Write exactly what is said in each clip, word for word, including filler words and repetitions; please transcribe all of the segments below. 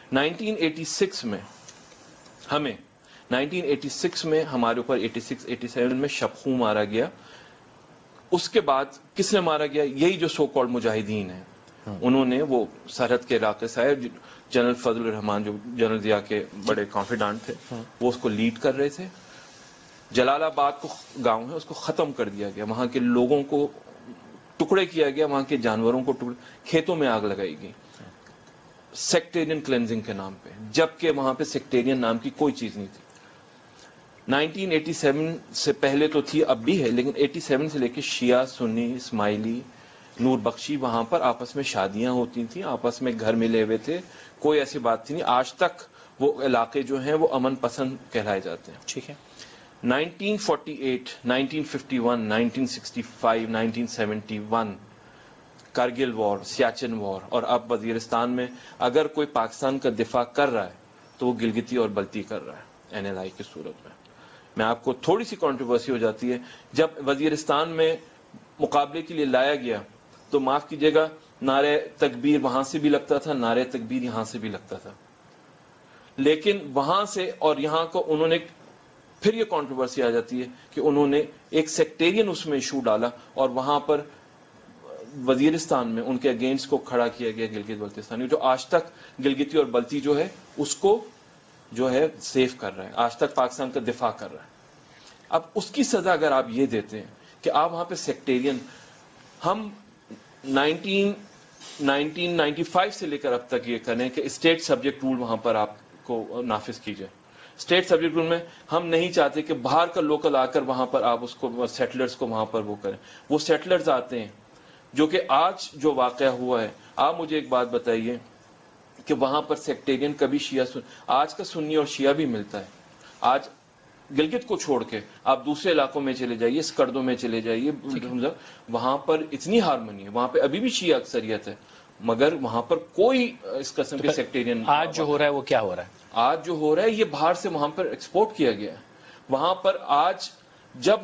Nineteen eighty six میں ہمیں nineteen eighty six میں ہمارے اوپر ایٹی سکس ایٹی سیون میں شبخوں مارا گیا. اس کے بعد کس نے مارا گیا؟ یہی جو سو کالڈ مجاہدین ہیں. انہوں نے وہ سرحد کے علاقے سے آئے. جنرل فضل الرحمان جو جنرل ضیاء کے بڑے کانفیڈنٹ تھے وہ اس کو لیڈ کر رہے تھے. جلال آباد کو گاؤں ہے اس کو ختم کر دیا گیا, وہاں کے لوگوں کو ٹکڑے کیا گیا, وہاں کے جانوروں کو ٹکڑے, کھیتوں میں آگ لگائی گئی سیکٹیرین کلینزنگ کے نام پہ, جبکہ وہاں پہ سیکٹیرین نام کی کوئی چیز نہیں تھی. نائنٹین ایٹی سیون سے پہلے تو تھی, اب بھی ہے, لیکن ایٹی سیون سے لے کے شیعہ سنی اسماعیلی نور بخشی وہاں پر آپس میں شادیاں ہوتی تھیں, آپس میں گھر ملے ہوئے تھے, کوئی ایسی بات تھی نہیں. آج تک وہ علاقے جو ہیں وہ امن پسند کہلائے جاتے ہیں. ٹھیک ہے. Nineteen forty eight, nineteen fifty one, nineteen sixty five, nineteen seventy one, Kargil war, Siachen war, اور اب وزیرستان میں اگر کوئی پاکستان کا دفاع کر رہا ہے تو وہ گلگتی اور بلتی کر رہا ہے این ایل آئی کی صورت میں. میں آپ کو تھوڑی سی کنٹروورسی ہو جاتی ہے, جب وزیرستان میں مقابلے کے لیے لایا گیا تو معاف کیجیے گا نعرہ تکبیر وہاں سے بھی لگتا تھا, نعرہ تکبیر یہاں سے بھی لگتا تھا, لیکن وہاں سے اور یہاں کو انہوں نے پھر یہ کنٹروورسی آ جاتی ہے کہ انہوں نے ایک سیکٹیرین اس میں ایشو ڈالا اور وہاں پر وزیرستان میں ان کے اگینسٹ کو کھڑا کیا گیا گلگت بلتستانی, جو آج تک گلگتی اور بلتی جو ہے اس کو جو ہے سیف کر رہا ہے, آج تک پاکستان کا دفاع کر رہا ہے. اب اس کی سزا اگر آپ یہ دیتے ہیں کہ آپ وہاں پہ سیکٹیرین, ہم نائنٹین نائنٹین نائنٹی فائیو سے لے کر اب تک یہ کریں کہ اسٹیٹ سبجیکٹ رول وہاں پر آپ کو نافذ کیجئے. اسٹیٹ سبجیکٹ رول میں ہم نہیں چاہتے کہ باہر کا لوکل آ کر وہاں پر آپ اس کو سیٹلرز کو وہاں پر وہ کریں. وہ سیٹلرز آتے ہیں جو کہ آج جو واقعہ ہوا ہے, آپ مجھے ایک بات بتائیے کہ وہاں پر سیکٹیرین کبھی شیعہ سن, آج کا سنی اور شیعہ بھی ملتا ہے. آج گلگت کو چھوڑ کے آپ دوسرے علاقوں میں چلے جائیے, اسکردوں میں چلے جائیے, وہاں پر اتنی ہارمونی ہے, وہاں پہ ابھی بھی شیعہ اکثریت ہے, مگر وہاں پر کوئی اس قسم کے سیکٹیرین. آج جو ہو رہا ہے وہ کیا ہو رہا ہے؟ آج جو ہو رہا ہے یہ باہر سے وہاں پر ایکسپورٹ کیا گیا ہے. وہاں پر آج جب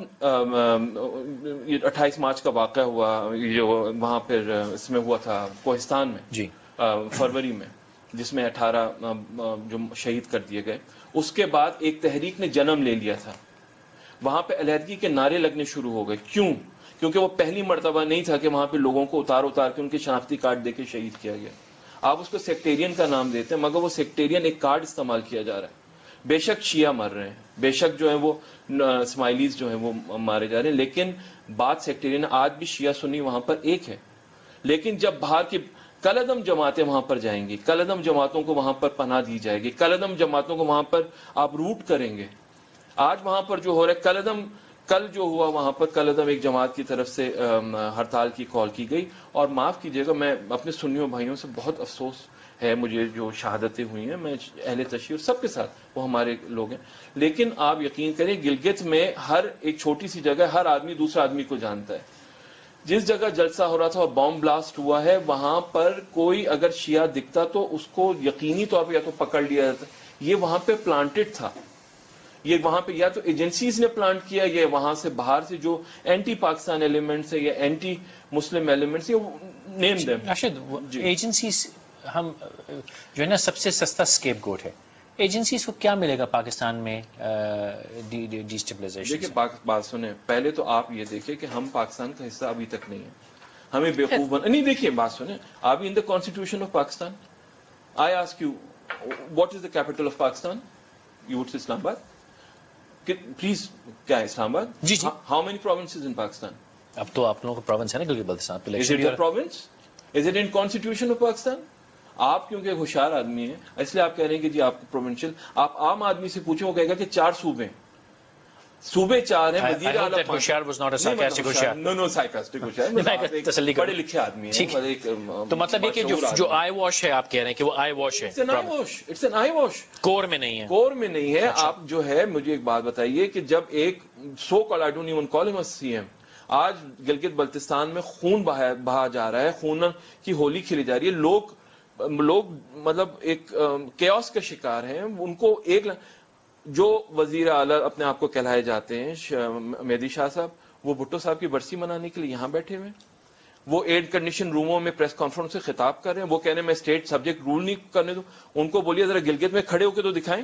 اٹھائیس مارچ کا واقعہ ہوا, جو وہاں پھر اس میں ہوا تھا کوہستان میں جی فروری میں, جس میں اٹھارہ جو شہید کر دیے گئے, اس کے بعد ایک تحریک نے جنم لے لیا تھا. وہاں پہ علیحدگی کے نعرے لگنے شروع ہو گئے. کیوں؟ کیونکہ وہ پہلی مرتبہ نہیں تھا کہ وہاں پہ لوگوں کو اتار اتار کے ان کے شناختی کارڈ دے کے شہید کیا گیا. آپ اس کو سیکٹیرین کا نام دیتے ہیں, مگر وہ سیکٹیرین ایک کارڈ استعمال کیا جا رہا ہے. بے شک شیعہ مر رہے ہیں, بے شک جو ہیں وہ اسماعیلیز جو ہیں وہ مارے جا رہے ہیں, لیکن بات سیکٹیرین, آج بھی شیعہ سنی وہاں پر ایک ہے. لیکن جب باہر کی کلعدم جماعتیں وہاں پر جائیں گی, کلعدم جماعتوں کو وہاں پر پناہ دی جائے گی, کلعدم جماعتوں کو وہاں پر آپ روٹ کریں گے. آج وہاں پر جو ہو رہا ہے کلعدم, کل جو ہوا وہاں پر کلعدم ایک جماعت کی طرف سے ہڑتال کی کال کی گئی, اور معاف کیجیے گا میں اپنے سنیوں بھائیوں سے بہت افسوس ہے مجھے جو شہادتیں ہوئی ہیں, میں اہل تشیع سب کے ساتھ, وہ ہمارے لوگ ہیں, لیکن آپ یقین کریں گلگت میں ہر ایک چھوٹی سی جگہ ہر آدمی دوسرے آدمی کو جانتا ہے. جس جگہ جلسہ ہو رہا تھا اور بام بلاسٹ ہوا ہے, وہاں پر کوئی اگر شیعہ دکھتا تو اس کو یقینی طور پہ یا تو پکڑ لیا جاتا. یہ وہاں پہ پلانٹڈ تھا, یہ وہاں پہ یا تو ایجنسیز نے پلانٹ کیا, یا وہاں سے باہر سے جو اینٹی پاکستان ایلیمنٹس ہے یا anti Muslim elements, name them. Rashid, agencies ہم جو ہے نا سب سے سستا سکیپ گوٹ ہے, ایجنسیز کو کیا ملے گا پاکستان میں ڈی اسٹیبلائزیشن؟ دیکھیں بات سنیں, پہلے تو آپ یہ دیکھیں کہ ہم پاکستان کا حصہ ابھی تک نہیں ہے, ہمیں بیوقوف بن نہیں. دیکھیے بات سنیں, آپ in the constitution of Pakistan, I ask you what is the capital of Pakistan? You would say Islamabad. Please کیا ہے اسلام آباد؟ جی جی. How many provinces in Pakistan? اب تو آپ لوگوں کا پروونس ہے نا Gilgit Baltistan. Is it a province? Is it in constitution of Pakistan? آپ کیونکہ ہوشیار آدمی ہیں اس لیے آپ کہہ رہے ہیں کہ جی آپ کو پروونشل. آپ عام آدمی سے پوچھیں, وہ کہے گا کہ چار صوبے صوبے چار ہیں. وزیر اعلیٰ ہوشیار واز ناٹ اے سارکاسٹک ہوشیار. نو نو سارکاسٹک ہوشیار, پڑھے لکھے آدمی ہیں. تو مطلب یہ کہ جو آئی واش ہے آپ کہہ رہے ہیں کہ وہ آئی واش ہے, it's an eyewash, core میں نہیں ہے. کور میں نہیں ہے. آپ جو ہے مجھے ایک بات بتائیے کہ جب ایک سو کال آئی ڈونٹ ایون کال ہم اے سی ایم, آج گلگت بلتستان میں خون بہا جا رہا ہے, خون کی ہولی کھیلی جا رہی ہے, لوگ لوگ مطلب ایک کیوس کا شکار ہیں. ان کو ایک جو وزیر اعلیٰ اپنے آپ کو کہلائے جاتے ہیں مہدی شاہ صاحب, وہ بھٹو صاحب کی برسی منانے کے لیے یہاں بیٹھے ہوئے. وہ ایئر کنڈیشن روموں میں پریس کانفرنس سے خطاب کر رہے ہیں, وہ کہہ رہے ہیں میں اسٹیٹ سبجیکٹ رول نہیں کرنے دوں. ان کو بولیے ذرا گلگت میں کھڑے ہو کے تو دکھائیں,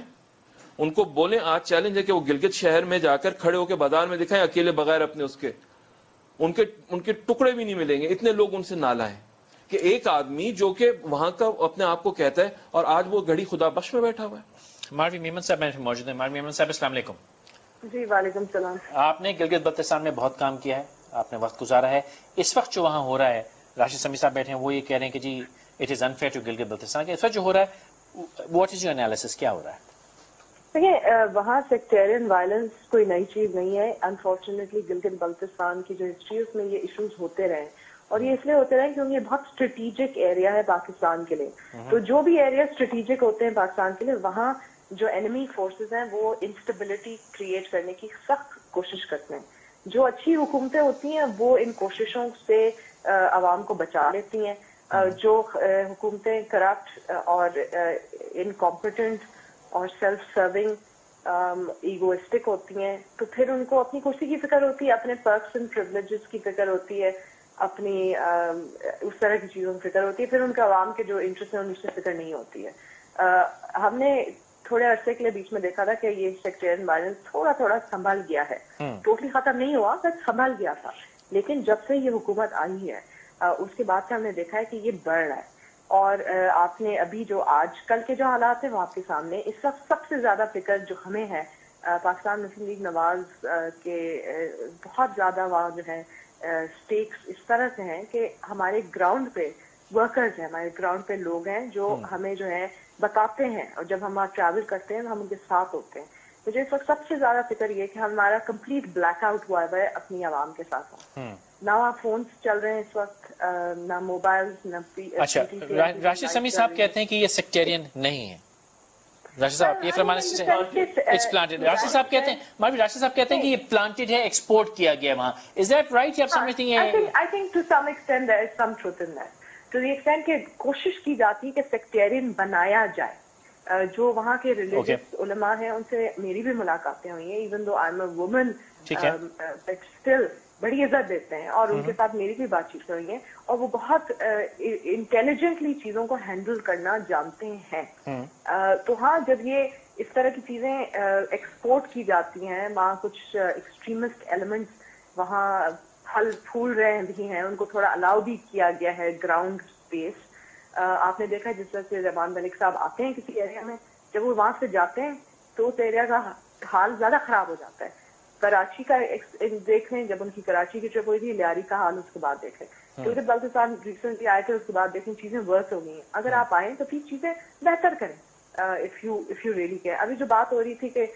ان کو بولیں آج چیلنج ہے کہ وہ گلگت شہر میں جا کر کھڑے ہو کے بازار میں دکھائیں اکیلے بغیر اپنے اس کے, ان کے ان کے ٹکڑے بھی نہیں ملیں گے, اتنے لوگ ان سے نالا ہیں کہ ایک آدمی جو کہ وہاں کا اپنے آپ کو کہتا ہے اور آج وہ گھڑی خدا بخش میں بیٹھا ہوا ہے. ماروی میمن صاحب میں موجود ہیں. ماروی میمن صاحب السلام علیکم. جی وعلیکم السلام. آپ نے گلگت بلتستان میں بہت کام کیا ہے, آپ نے وقت گزارا ہے. اس وقت جو وہاں ہو رہا ہے, راشد سمیع صاحب بیٹھے ہیں, وہ یہ کہہ رہے ہیں کہ جی it is unfair to Gilgit Baltistan, کہ اس وقت جو ہو رہا ہے واٹ از یور انالیسس, کیا ہو رہا ہے؟ دیکھیں وہاں سیکٹیرین وائلنس کوئی نئی چیز نہیں ہے. انفارچونیٹلی گلگت بلتستان کی جو ہسٹری ہے اس میں یہ ایشوز ہوتے رہے, اور یہ اس لیے ہوتے رہے کیونکہ یہ بہت اسٹریٹجک ایریا ہے پاکستان کے لیے. تو جو بھی ایریا اسٹریٹجک ہوتے ہیں پاکستان کے لیے, وہاں جو انیمی فورسز ہیں وہ انسٹیبلٹی کریٹ کرنے کی سخت کوشش کرتے ہیں. جو اچھی حکومتیں ہوتی ہیں وہ ان کوششوں سے عوام کو بچا لیتی ہیں. جو حکومتیں کرپٹ اور انکمپیٹنٹ اور سیلف سرونگ ایگوئسٹک ہوتی ہیں تو پھر ان کو اپنی کرسی کی فکر ہوتی ہے, اپنے پرکس اینڈ پریولیجز کی فکر ہوتی ہے, اپنی اس طرح کی چیزوں کی فکر ہوتی ہے. پھر ان کے عوام کے جو انٹرسٹ ہیں ان سے فکر نہیں ہوتی ہے. ہم نے تھوڑے عرصے کے لیے بیچ میں دیکھا تھا کہ یہ سیکٹیرین وائلنس تھوڑا تھوڑا سنبھل گیا ہے, ٹوٹلی ختم نہیں ہوا بس سنبھل گیا تھا. لیکن جب سے یہ حکومت آئی ہے اس کے بعد سے ہم نے دیکھا ہے کہ یہ بڑھ رہا ہے. اور آپ نے ابھی جو آج کل کے جو حالات ہیں وہ آپ کے سامنے, اس وقت سب سے زیادہ فکر جو ہمیں ہے پاکستان مسلم لیگ نواز کے بہت زیادہ وہاں جو ہے اسٹیکس اس طرح سے ہیں کہ ہمارے گراؤنڈ پہ ورکرز ہیں, ہمارے گراؤنڈ پہ لوگ ہیں جو ہمیں جو ہے بتاتے ہیں, اور جب ہم وہاں ٹریول کرتے ہیں ہم ان کے ساتھ ہوتے ہیں. مجھے اس وقت سب سے زیادہ فکر یہ کہ ہمارا کمپلیٹ بلیک آؤٹ ہوا ہے اپنی عوام کے ساتھ ساتھ. نہ وہاں فونس چل رہے ہیں اس وقت, نہ موبائل, نہ اچھا راشد سمیع صاحب کہتے ہیں کہ یہ سیکٹیرین نہیں ہے. راشد صاحب یہ فرمانا اٹس پلانٹڈ. راشد صاحب کہتے ہیں ماروی راشد صاحب کہتے ہیں کہ یہ پلانٹڈ ہے, ایکسپورٹ کیا گیا وہاں. از دیٹ رائٹ یا آپ سمجھتے ہیں؟ I think to some extent there is some truth in that, to the extent کہ کوشش کی جاتی ہے کہ سیکٹیرین بنایا جائے. جو وہاں کے ریلیجس علماء ہیں ان سے میری بھی ملاقاتیں ہوئی ہیں, even though I am a woman, but still بڑی عزت دیتے ہیں, اور ان کے ساتھ میری بھی بات چیت ہوئی ہے, اور وہ بہت انٹیلیجنٹلی چیزوں کو ہینڈل کرنا جانتے ہیں. تو ہاں جب یہ اس طرح کی چیزیں ایکسپورٹ کی جاتی ہیں, وہاں کچھ ایکسٹریمسٹ ایلیمنٹس وہاں پھل پھول رہے بھی ہیں, ان کو تھوڑا الاؤ بھی کیا گیا ہے گراؤنڈ اسپیس. آپ نے دیکھا جس طرح سے رحمان ملک صاحب آتے ہیں کسی ایریا میں, جب وہ وہاں سے جاتے ہیں تو اس ایریا کا حال زیادہ خراب ہو جاتا ہے. کراچی کا دیکھ لیں, جب ان کی کراچی کی ٹرپ ہوئی تھی, لیاری کا حال اس کے بعد دیکھیں. کیونکہ بلتستان ریسنٹلی آئے تھے, اس کے بعد دیکھیں چیزیں ورس ہو گئی ہیں. اگر آپ آئیں تو پھر چیزیں بہتر کریں if you if you really care. ابھی جو بات ہو رہی تھی کہ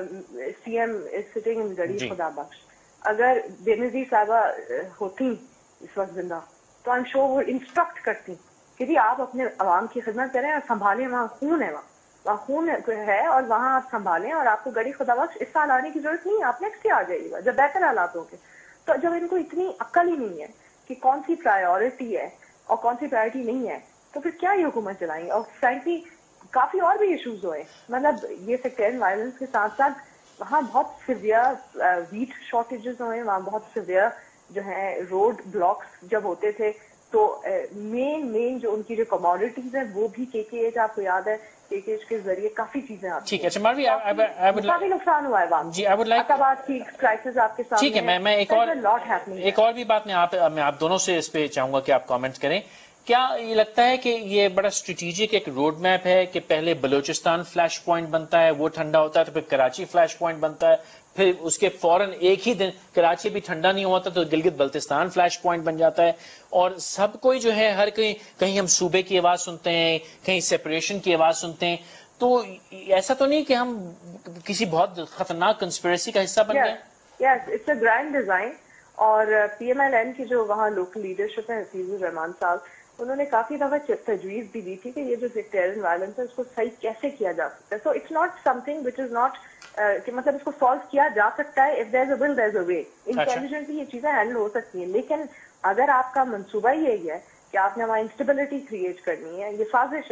C M is sitting in گڑی خدا بخش, اگر بے نظیر صاحبہ ہوتی اس وقت زندہ تو آئی ایم شیور وہ انسٹرکٹ کرتی کہ جی آپ اپنے عوام کی خدمت کریں اور سنبھالیں, وہاں خون ہے, وہاں وہاں خون ہے اور وہاں آپ سنبھالیں, اور آپ کو گڑی خدا بخش اس سال آنے کی ضرورت نہیں ہے, آپ نیکسٹ ایئر آ جائیے گا جب بہتر حالات ہوں گے. تو جب ان کو اتنی عقل ہی نہیں ہے کہ کون سی پرائیورٹی ہے اور کون سی پرائیورٹی نہیں ہے, تو پھر کیا یہ حکومت چلائیں گے. اور فرینکلی کافی اور بھی ایشوز ہوئے, مطلب یہ سیکٹیرین وائلنس کے ساتھ ساتھ وہاں بہت سیویئر ویٹ شارٹیجز ہوئے, وہاں بہت سیویئر جو ہے روڈ بلاکس جب ہوتے تھے تو مین مین جو ان کی جو کموڈیٹیز ہیں وہ بھی کے کے ایچ, آپ کو یاد ہے کے کے ایچ کے ذریعے کافی چیزیں آتی ہیں. کافی نقصان ہوا ہے وہاں. جی آئی وڈ لائک کی کرائسس آپ کے سامنے. ٹھیک ہے, میں میں ایک اور ایک اور بھی بات میں آپ میں آپ دونوں سے اس پہ چاہوں گا کہ آپ کامنٹ کریں. کیا یہ لگتا ہے کہ یہ بڑا اسٹریٹجک ایک روڈ میپ ہے کہ پہلے بلوچستان فلیش پوائنٹ بنتا ہے, وہ ٹھنڈا ہوتا ہے, تو پھر کراچی فلیش پوائنٹ بنتا ہے, پھر اس کے فوراً ایک ہی دن کراچی بھی ٹھنڈا نہیں ہوتا تو گلگت بلتستان فلیش پوائنٹ بن جاتا ہے, اور سب کوئی جو ہے ہر کہیں کہیں ہم صوبے کی آواز سنتے ہیں, کہیں سیپریشن کی آواز سنتے ہیں. تو ایسا تو نہیں کہ ہم کسی بہت خطرناک کنسپریسی کا حصہ بن گئے؟ Yes, it's a grand design. اور پی ایم ایل این کی جو وہاں لوکل لیڈرشپ ہے, حفیظ الرحمان صاحب, انہوں نے کافی دفعہ تجویز بھی دی تھی کہ یہ جو سیکٹیرین وائلنس ہے اس کو صحیح کیسے کیا جا سکتا ہے. So it's not something which is not کہ مطلب اس کو سالو کیا جا سکتا ہے, if there is a will there is a way. Intelligently یہ چیزیں ہینڈل ہو سکتی ہیں, لیکن اگر آپ کا منصوبہ یہی ہے کہ آپ نے وہاں انسٹیبلٹی کریٹ کرنی ہے, یہ سازش ہے,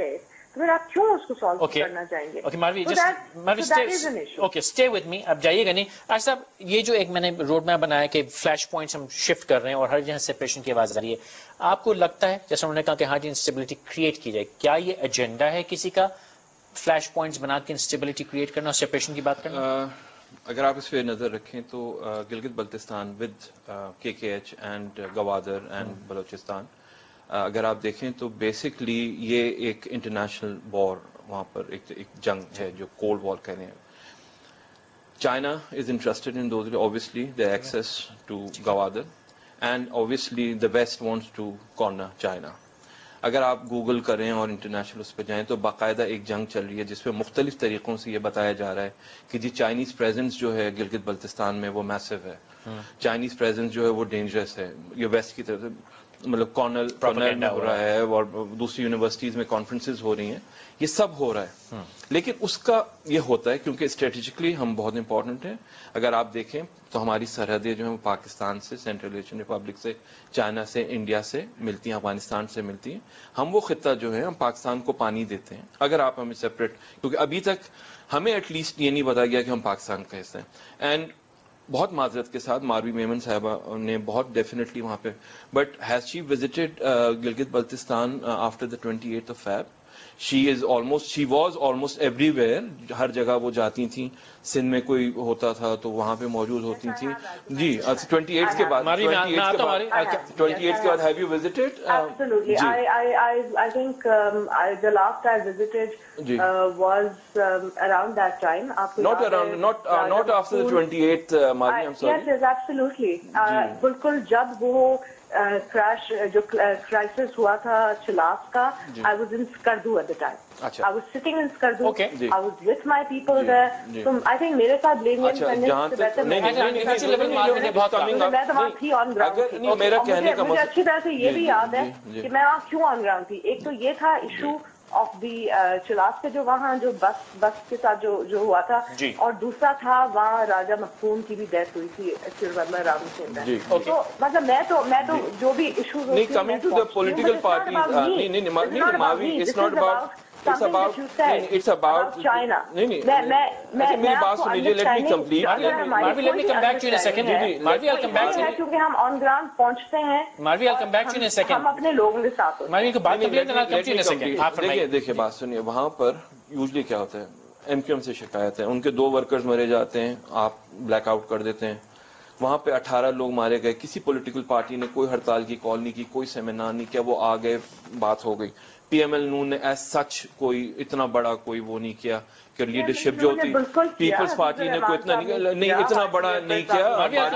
تو پھر آپ کیوں اس کو سالو کرنا چاہیں گے؟ Okay Marvi just okay stay with me. اب جائیے گا نہیں آج صاحب, یہ جو ایک میں نے روڈ میپ بنایا کہ فلیش پوائنٹس ہم شفٹ کر رہے ہیں اور ہر جگہ سیپریشن کی آواز آ رہی ہے, آپ کو لگتا ہے جیسے انہوں نے کہا کہ ہاں جی انسٹیبلٹی کریٹ کی جائے, کیا یہ ایجنڈا ہے کسی کا فلیش پوائنٹس بنا کے انسٹیبلٹی کریٹ کرنا اور سیپریشن کی بات کرنا؟ اگر آپ اس پہ نظر رکھیں تو Gilgit Baltistan with K K H and Gwadar and Balochistan, اگر آپ دیکھیں تو بیسکلی یہ ایک انٹرنیشنل وار وہاں پر ایک ایک جنگ ہے جو کولڈ وار کہہ رہے ہیں. China is interested in those, obviously their access to Gwadar and obviously the west wants to corner China. اگر آپ گوگل کریں اور انٹرنیشنل اس پہ جائیں تو باقاعدہ ایک جنگ چل رہی ہے جس پہ مختلف طریقوں سے یہ بتایا جا رہا ہے کہ جی چائنیز پریزنس جو ہے گلگت بلتستان میں وہ میسو ہے, چائنیز پریزنس جو ہے وہ ڈینجرس ہے. یہ ویسٹ کی طرف مطلب کارنل کارنل میں ہو رہا ہے اور دوسری یونیورسٹیز میں کانفرنسز ہو رہی ہیں, یہ سب ہو رہا ہے. لیکن اس کا یہ ہوتا ہے کیونکہ اسٹریٹجکلی ہم بہت امپورٹنٹ ہیں. اگر آپ دیکھیں تو ہماری سرحدیں جو ہیں وہ پاکستان سے, سینٹرل ایشین ریپبلک سے, چائنا سے, انڈیا سے ملتی ہیں, افغانستان سے ملتی ہیں. ہم وہ خطہ جو ہے ہم پاکستان کو پانی دیتے ہیں. اگر آپ ہمیں سپریٹ, کیونکہ ابھی تک ہمیں ایٹ لیسٹ یہ نہیں بتایا گیا کہ ہم پاکستان کا حصہ ہیں. اینڈ بہت معذرت کے ساتھ ماروی میمن صاحبہ نے بہت ڈیفینیٹلی وہاں پہ, but has she visited Gilgit Baltistan after the twenty eight of Feb? She is almost she was almost every where جگہ وہ جاتی تھیں. سندھ میں کوئی ہوتا تھا تو وہاں پہ موجود ہوتی تھیں. جی ٹوینٹی ایٹ کے بعد ٹوینٹی ایٹ کے بعد have you visited? Absolutely. I I I think um, I, the last I visited uh, was um, around that time. Not around, not uh, not after the twenty-eighth, uh, Marvi, I'm sorry. Yes, yes, absolutely. بالکل جب وہ crash جو crisis ہوا تھا چلاس کا, I was in Skardu at the time. I was sitting in Skardu. Okay. I was with my people there. So I think میرے ساتھ blame independence سے بہتر میں میں تو وہاں تھی آن گراؤنڈ تھی. مجھے اچھی طرح سے یہ بھی یاد ہے کہ میں وہاں کیوں آن گراؤنڈ تھی. ایک تو یہ تھا ایشو آف دی چلاس کے جو وہاں جو بس بس کے ساتھ جو جو ہوا تھا, اور دوسرا تھا وہاں راجا مخدوم کی بھی ڈیتھ ہوئی تھی رام سنگھ. تو مطلب میں تو میں تو جو بھی ایشوز نہیں coming to the political parties, نہیں نہیں نہیں Marvi, it's not about It's about, it's about China. نہیں نہیں میں میری بات سنیے, let me complete. Marvi, let me come back to you in a second. Marvi, I'll come back to you. کیونکہ ہم on ground پہنچتے ہیں. Marvi, I'll come back to you in a second. ہم اپنے لوگوں کے ساتھ. Marvi کو بات complete کرنا, I'll come to you in a second. دیکھیے دیکھیے بات سنیے, وہاں پر یوزلی کیا ہوتا ہے, ایم کیو ایم سے شکایت ہے, ان کے دو ورکرز مرے جاتے ہیں, آپ بلیک آؤٹ کر دیتے ہیں. وہاں پہ اٹھارہ لوگ مارے گئے, کسی پولیٹیکل پارٹی نے کوئی ہڑتال کی کال نہیں کی, کوئی سیمینار نہیں کیا, وہ آ گئے, بات ہو گئی. پی ایم ایل نون نے ایز سچ کوئی اتنا بڑا کوئی وہ نہیں کیا کہ لیڈرشپ جو ہوتی پیپلس پارٹی نے کوئی اتنا نہیں اتنا بڑا نہیں کیا.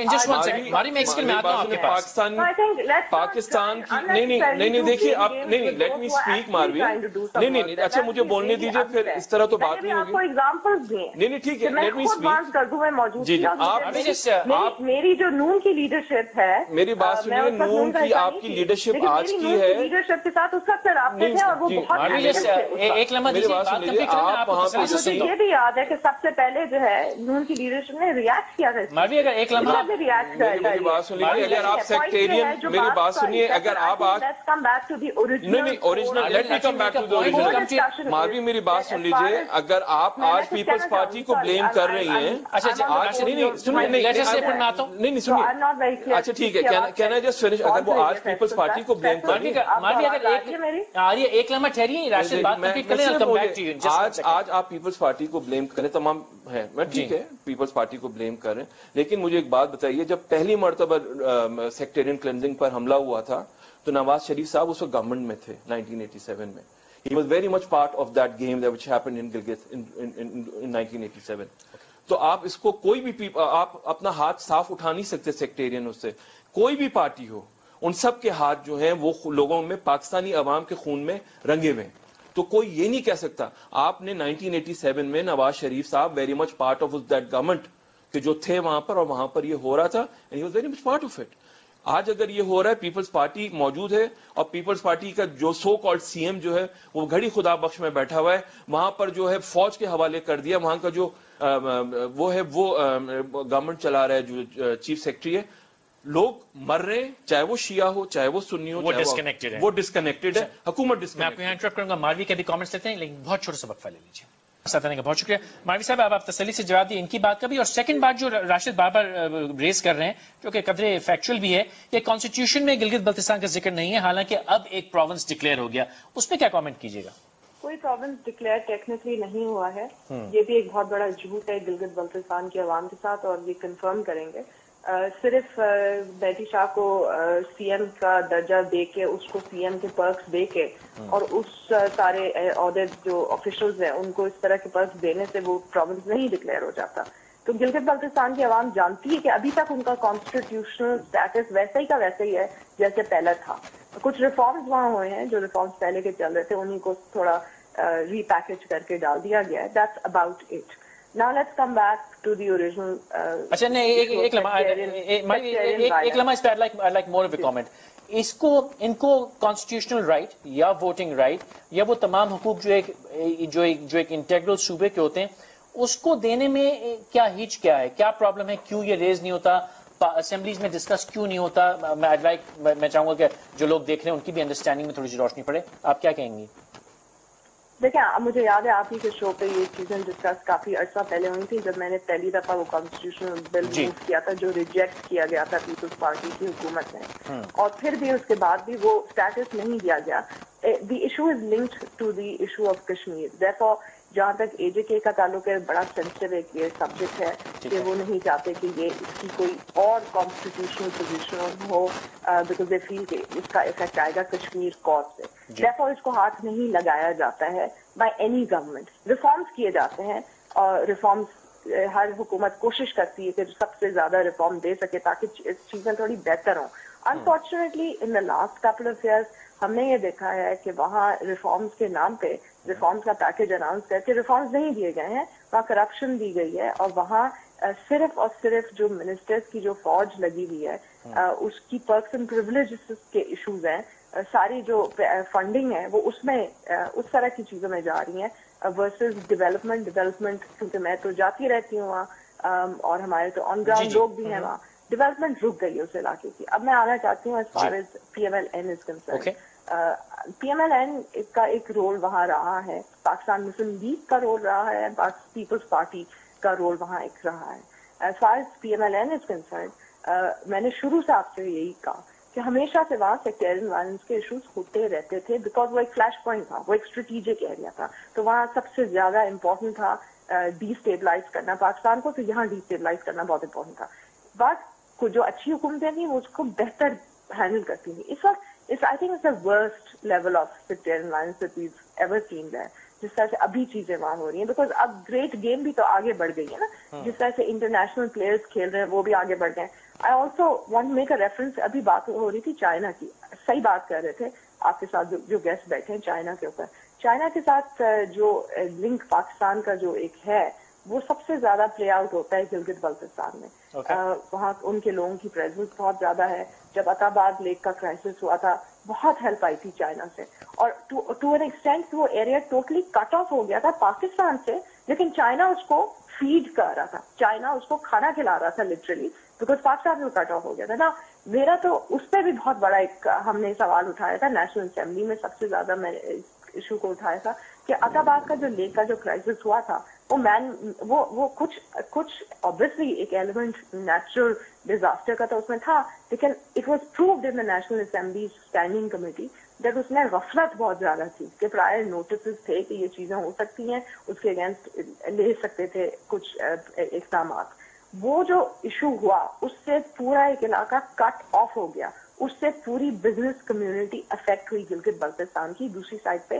پاکستان پاکستان کی نہیں نہیں نہیں نہیں دیکھیے آپ, نہیں نہیں لیٹ می اسپیک ماروی, نہیں نہیں اچھا مجھے بولنے دیجیے, پھر اس طرح تو بات نہیں ہوگی. نہیں نہیں ٹھیک ہے, لیٹ می اسپیک. جی جی آپ, میری جو نون کی لیڈرشپ ہے, میری بات سنیے, نون کی آپ کی لیڈرشپ آج کی ہے, لیڈرشپ کے ساتھ اس کا رابطے تھے اور وہ بہت. آپ وہاں مجھے یہ بھی یاد ہے کہ سب سے پہلے جو ہے نون کی لیڈرشپ نے ریئیکٹ کیا تھا. ایک لمحہ میری بات سنیے, اگر آپ سیکٹیرین, میری بات سنیے, اگر آپ آج نہیں نہیں original, let me come back to the original. Marvi میری بات سن لیجیے, اگر آپ آج پیپلز پارٹی کو بلیم کر رہی ہیں, آج نہیں نہیں سنیے نہیں نہیں سنیے, اچھا ٹھیک ہے, کین آئی جسٹ فنش, اگر وہ آج پیپلز پارٹی کو بلیم کر رہی ہیں, ایک لمحہ ٹھہریے راشد, بات کمپلیٹ کریں, I'll come back to you. آج آج آپ پیپلز پارٹی کو بلیم کریں, تمام ہے, میں ٹھیک ہے پیپلز پارٹی کو بلیم کریں, لیکن مجھے ایک بات بتائیے, جب پہلی مرتبہ سیکٹیرین کلینزنگ پر حملہ ہوا تھا تو نواز شریف صاحب اس وقت گورنمنٹ میں تھے نائنٹین ایٹی سیون میں. He was very much part of that game that which happened in Gilgit in, in, in, in nineteen eighty-seven. تو آپ اس کو کوئی بھی, آپ اپنا ہاتھ صاف اٹھا نہیں سکتے سیکٹیرین اس سے, کوئی بھی پارٹی ہو, ان سب کے ہاتھ جو ہیں وہ لوگوں میں, پاکستانی عوام کے خون میں رنگے ہوئے. تو کوئی یہ نہیں کہہ سکتا آپ نے نائنٹین ایٹی سیون میں نواز شریف صاحب very much part of that government کہ جو تھے وہاں پر, اور وہاں پر یہ ہو رہا تھا, and he was very much part of it. آج اگر یہ ہو رہا ہے, پیپلز پارٹی موجود ہے, اور پیپلز پارٹی کا جو سو کالڈ سی ایم جو ہے وہ گھڑی خدا بخش میں بیٹھا ہوا ہے, وہاں پر جو ہے فوج کے حوالے کر دیا, وہاں کا جو وہ ہے وہ گورنمنٹ چلا رہا ہے, جو چیف سیکرٹری ہے, लोग मर रहे हैं, चाहे वो शिया हो चाहे वो सुन्नी हो, वो चाहे डिस्कनेक्टेड है, वो डिस्कनेक्टेड है, हुकूमत मैं डिस्कनेक्टेड। आपको यहाँ इंटरप्ट करूंगा, मालवी के भी कमेंट्स लेते हैं, लेकिन बहुत छोटा सा वक्फा ले लीजिए। साथ का बहुत शुक्रिया मालवी साहब, अब आप तसल्ली से जवाब दिए इनकी बात का भी। और सेकंड बात जो राशिद बार बार रेज कर रहे हैं, जो कि कदरे फैक्चुअल भी है, कि कॉन्स्टिट्यूशन में गिलगित बल्तिस्तान का जिक्र नहीं है, हालांकि अब एक प्रोविंस डिक्लेयर हो गया, उस पर क्या कमेंट कीजिएगा? कोई प्रोविंस डिक्लेयर टेक्निकली नहीं हुआ है, ये भी एक बहुत बड़ा झूठ है गिलगित बल्तिस्तान के अवाम के साथ, और ये कंफर्म करेंगे। Uh, सिर्फ बैटी uh, शाह को सीएम uh, का दर्जा दे के, उसको सीएम के पर्क्स दे के और उस uh, सारे अहदे जो ऑफिशियल्स हैं उनको इस तरह के पर्क्स देने से वो प्रोविंस नहीं डिक्लेयर हो जाता। तो गिलगित बल्तिस्तान की आवाम जानती है कि अभी तक उनका कॉन्स्टिट्यूशनल स्टेटस वैसे ही का वैसे ही है जैसे पहले था। कुछ रिफॉर्म्स वहाँ हुए हैं, जो रिफॉर्म्स पहले के चल रहे थे उन्हीं को थोड़ा रीपैकेज uh, करके डाल दिया गया है। That's about it. Now let's come back to the original. अच्छा नहीं, एक एक लम्हा एक लम्हा इस पे I'd like I'd like more of a comment. इसको इनको कॉन्स्टिट्यूशनल राइट या वोटिंग राइट या वो तमाम हुकूक जो एक जो एक जो एक इंटेग्रल सूबे के होते हैं उसको देने में क्या हिच क्या है, क्या प्रॉब्लम है, क्यों ये रेज नहीं होता, असेंबलीज में डिस्कस क्यों नहीं होता? मैं I'd like मैं चाहूंगा कि जो लोग देख रहे हैं उनकी भी अंडरस्टैंडिंग में थोड़ी सी रोशनी पड़े। आप क्या कहेंगी? देखिए, मुझे याद है आप ही के शो पे ये चीजें डिस्कस काफी अर्सा पहले हुई थी, जब मैंने पहली दफा वो कॉन्स्टिट्यूशनल बिल मूव किया था जो रिजेक्ट किया गया था पीपल्स पार्टी की हुकूमत में, और फिर भी उसके बाद भी वो स्टेटस नहीं दिया गया। The issue is linked to the issue of Kashmir. Therefore जहाँ तक एजेके का ताल्लुक है, बड़ा सेंसिटिव एक ये सब्जेक्ट है कि वो नहीं चाहते कि ये इसकी कोई और कॉन्स्टिट्यूशनल पोजिशन हो, बिकॉज दे फील कि इसका इफेक्ट आएगा कश्मीर कॉज से। देयरफॉर इसको हाथ नहीं लगाया जाता है बाय एनी गवर्नमेंट। रिफॉर्म्स किए जाते हैं और रिफॉर्म्स हर हुकूमत कोशिश करती है कि सबसे ज्यादा रिफॉर्म दे सके ताकि चीजें थोड़ी बेहतर हों। Unfortunately in the last couple of years हमने ये देखा है कि वहाँ रिफॉर्म्स के नाम पे रिफॉर्म्स का पैकेज अनाउंस करके रिफॉर्म्स नहीं दिए गए हैं, वहाँ करप्शन दी गई है, और वहाँ सिर्फ और सिर्फ जो मिनिस्टर्स की जो फौज लगी हुई है उसकी पर्क्स एंड प्रिविलेजेस के इश्यूज हैं, सारी जो फंडिंग है वो उसमें उस तरह की चीजों में जा रही हैं वर्सेस डेवलपमेंट डेवलपमेंट क्योंकि मैं तो जाती रहती हूँ वहाँ और हमारे तो ऑन ग्राउंड लोग भी हैं वहाँ। डेवलपमेंट रुक गई है उस इलाके की। अब मैं आना चाहती हूँ as far as PML N is concern. PML N का एक रोल वहाँ रहा है, पाकिस्तान मुस्लिम लीग का रोल रहा है, पीपल्स पार्टी का रोल वहाँ एक रहा है। As far as PML N is concern, मैंने शुरू से आपसे यही कहा कि हमेशा से वहाँ सेक्टेरियन वायलेंस के इश्यूज होते रहते थे, बिकॉज वो एक फ्लैश पॉइंट था, वो एक स्ट्रेटेजिक एरिया था। तो वहाँ सबसे ज्यादा इम्पोर्टेंट था डिस्टेबलाइज करना पाकिस्तान को, तो यहाँ डिस्टेबलाइज करना बहुत इम्पोर्टेंट था। बट को जो अच्छी हुकूमतें थी वो उसको बेहतर हैंडल करती थी। इस वक्त इस I think it's the worst level of sectarian violence that we ever seen there, जिस तरह से अभी चीजें वहां हो रही हैं, बिकॉज अब ग्रेट गेम भी तो आगे बढ़ गई है ना, जिस तरह से इंटरनेशनल प्लेयर्स खेल रहे हैं वो भी आगे बढ़ गए। I also want make a reference, अभी बात हो रही थी चाइना की, सही बात कर रहे थे आपके साथ जो, जो गेस्ट बैठे हैं चाइना के ऊपर। चाइना के साथ जो लिंक पाकिस्तान का जो एक है वो सबसे ज्यादा प्ले आउट होता है गिलगित बल्तिस्तान में। okay. वहाँ उनके लोगों की प्रेजेंस बहुत ज्यादा है। जब अताबाद लेक का क्राइसिस हुआ था बहुत हेल्प आई थी चाइना से, और टू टू एन एक्सटेंट वो एरिया टोटली कट ऑफ हो गया था पाकिस्तान से, लेकिन चाइना उसको फीड कर रहा था, चाइना उसको खाना खिला रहा था लिटरली, बिकॉज पाकिस्तान में कट ऑफ हो गया था ना। मेरा तो उस पर भी बहुत बड़ा एक हमने सवाल उठाया था नेशनल असेंबली में, सबसे ज्यादा मैंने इस इशू को उठाया था कि अताबाद का जो लेक का जो क्राइसिस हुआ था वो मैन वो वो कुछ कुछ ऑब्वियसली एक एलिमेंट नेचुरल डिजास्टर का तो उसमें था, लेकिन it was proved in the national assembly standing committee that उसमें गफलत बहुत ज्यादा थी कि प्रायर नोटिस थे कि ये चीजें हो सकती हैं, उसके अगेंस्ट ले सकते थे कुछ इकदाम। वो जो इशू हुआ उससे पूरा एक इलाका कट ऑफ हो गया, उससे पूरी बिजनेस कम्युनिटी अफेक्ट हुई गिलगित बल्तिस्तान की। दूसरी साइड पे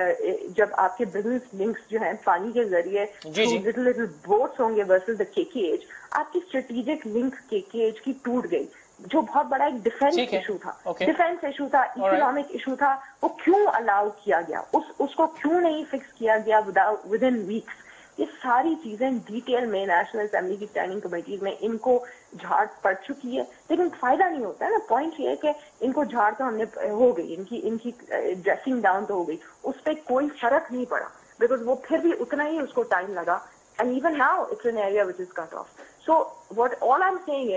जब आपके बिजनेस लिंक्स जो हैं पानी के जरिए लिटिल लिटिल बोट्स होंगे वर्सेस द केकेएच, आपकी स्ट्रेटेजिक लिंक केकेएच की टूट गई, जो बहुत बड़ा एक डिफेंस इशू था, डिफेंस इशू था, इकोनॉमिक इशू था। वो क्यों अलाउ किया गया, उस उसको क्यों नहीं फिक्स किया गया विदाउट विद इन वीक्स? ये सारी चीजें डिटेल में नेशनल असेंबली की स्टैंडिंग कमेटीज में इनको झाड़ पड़ चुकी है, लेकिन फायदा नहीं होता है ना। पॉइंट ये है कि इनको झाड़ तो हमने हो गई, इनकी इनकी ड्रेसिंग डाउन तो हो गई, उस पर कोई फर्क नहीं पड़ा, बिकॉज वो फिर भी उतना ही उसको टाइम लगा, and even now it's an area which is cut off. So what all I am saying is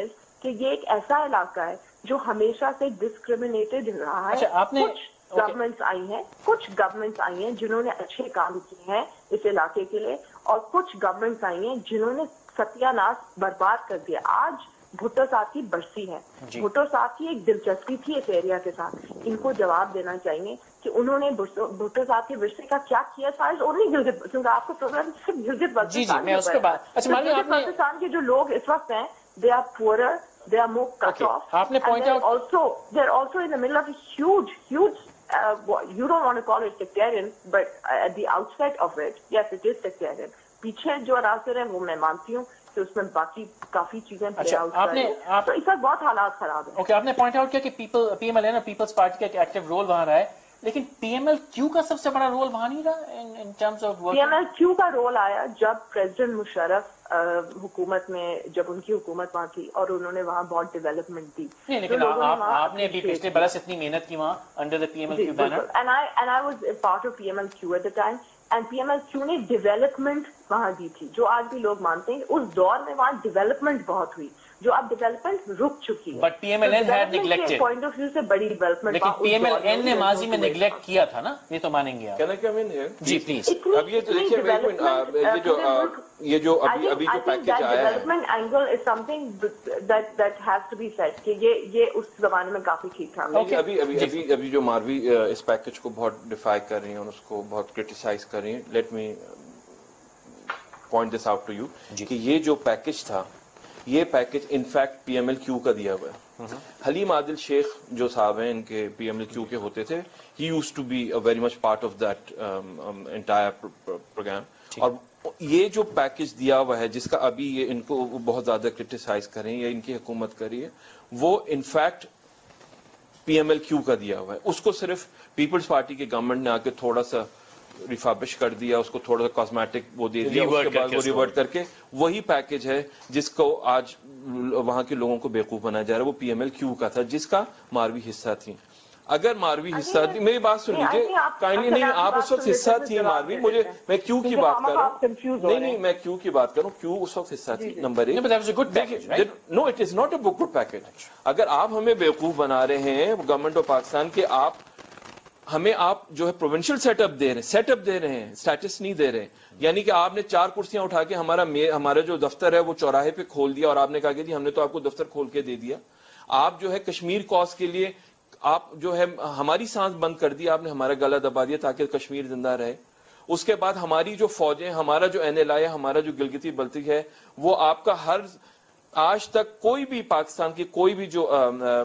کہ یہ ایک ایسا علاقہ ہے جو ہمیشہ سے ڈسکریمنیٹڈ رہا ہے. کچھ گورنمنٹس آئی ہیں کچھ گورنمنٹس آئی ہیں جنہوں نے اچھے کام کیے ہیں اس علاقے کے لیے, اور کچھ گورنمنٹس آئی ہیں جنہوں نے ستیہ ناش برباد کر دیا. آج بھٹو صاحب کی برسی ہے, بھٹو صاحب کی ایک دلچسپی تھی اس ایریا کے ساتھ, ان کو جواب دینا چاہیے کہ انہوں نے بھٹو صاحب کے برسے کا کیا کیا. سائز اور نہیں گلگت, کیونکہ آپ کو پروگرام صرف گلگت بلتستان گلگت بلتستان کے جو لوگ اس وقت ہیں, they are poorer, they are more cut okay. off. Aapne point they're out also they're also in the middle of a huge, huge. Uh, you don't want to call it sectarian, but uh, at the outset of it, yes, it is sectarian. پیچھے جو راستے ہیں وہ میں مانتی ہوں کہ اس میں باقی کافی چیزیں پلے آؤٹ کر رہی ہیں, تو اس وقت بہت حالات خراب ہیں. اوکے, آپ نے پوائنٹ آؤٹ کیا کہ people P M L N اور پیپلز پارٹی کا ایک ایکٹیو رول وہاں رہا ہے, لیکن پی ایم ایل کیو کا سب سے بڑا رول وہاں نہیں رہا in terms of work. P M L Q کا رول آیا جب پریزیڈنٹ مشرف حکومت میں, جب ان کی حکومت وہاں تھی اور انہوں نے وہاں بہت ڈیولپمنٹ دی. نہیں, لیکن آپ نے ابھی پچھلے برس اتنی محنت کی وہاں under the P M L Q banner. And I and I was part of P M L Q at the time, and P M L Q نے ڈیولپمنٹ وہاں دی تھی, جو آج بھی لوگ مانتے ہیں. اس دور میں وہاں ڈیولپمنٹ بہت ہوئی, جو اب ڈیولپمنٹ رک چکی ہے. But P M L N had neglected point of view سے بڑی ڈیولپمنٹ, لیکن پی ایم ایل این نے ماضی میں نیگلیکٹ کیا تھا نا, یہ تو مانیں گے آپ. جی پلیز. اب یہ تو دیکھیے یہ جو یہ جو ابھی ابھی جو پیکج آیا ہے, development angle is something that that has to be said کہ یہ یہ اس زمانے میں کافی ٹھیک تھا. ابھی ابھی ابھی ابھی جو ماروی اس پیکج کو بہت ڈیفائی کر رہی ہیں اور اس کو بہت کرٹیسائز کر رہی ہیں, let me point this out to you کہ یہ جو پیکج تھا, یہ package in fact P M L Q کا دیا ہوا ہے. حلیم عادل شیخ جو صاحب ہیں ان کے پی ایم ایل کیو کے ہوتے تھے, he used to be very much part of that entire programme. اور یہ جو پیکج دیا ہوا ہے جس کا ابھی یہ ان کو بہت زیادہ کرٹیسائز کریں یا ان کی حکومت کری ہے, وہ in fact P M L Q کا دیا ہوا ہے. اس کو صرف پیپلز پارٹی کے گورنمنٹ نے آ کے تھوڑا سا ریفابش کر دیا, اس کو تھوڑا سا کاسمیٹک وہ دے دیا, اس کے بعد وہ ریورٹ کر کے وہی پیکج ہے جس کو آج وہاں کے لوگوں کو بیوقوف بنایا جا رہا ہے, وہ پی ایم ایل کیو کا تھا جس کا ماروی حصہ تھی. اگر ماروی حصہ تھی, میری بات سن لیجیے کائنڈلی, نہیں آپ اس وقت حصہ تھی ماروی, مجھے میں کیوں کی بات کر رہا ہوں, نہیں نہیں میں کیوں کی بات کروں, کیوں اس وقت حصہ تھی. نمبر ایک, no it is not a good package. اگر آپ ہمیں بیوقوف بنا رہے ہیں گورنمنٹ آف پاکستان کے, آپ ہمیں آپ جو ہے پروونشل سیٹ اپ دے رہے ہیں, سیٹ اپ دے رہے ہیں, اسٹیٹس نہیں دے رہے, یعنی کہ آپ نے چار کرسیاں اٹھا کے ہمارا ہمارا جو دفتر ہے وہ چوراہے پہ کھول دیا, اور آپ نے کہا کہ جی ہم نے تو آپ کو دفتر کھول کے دے دیا. آپ جو ہے کشمیر کاز کے لیے آپ جو ہے ہماری سانس بند کر دی, آپ نے ہمارا گلا دبا دیا تاکہ کشمیر زندہ رہے. اس کے بعد ہماری جو فوجیں, ہمارا جو این ایل آئی ہے, ہمارا جو گلگتی بلتی ہے, وہ آپ کا ہر آج تک کوئی بھی پاکستان کی کوئی بھی جو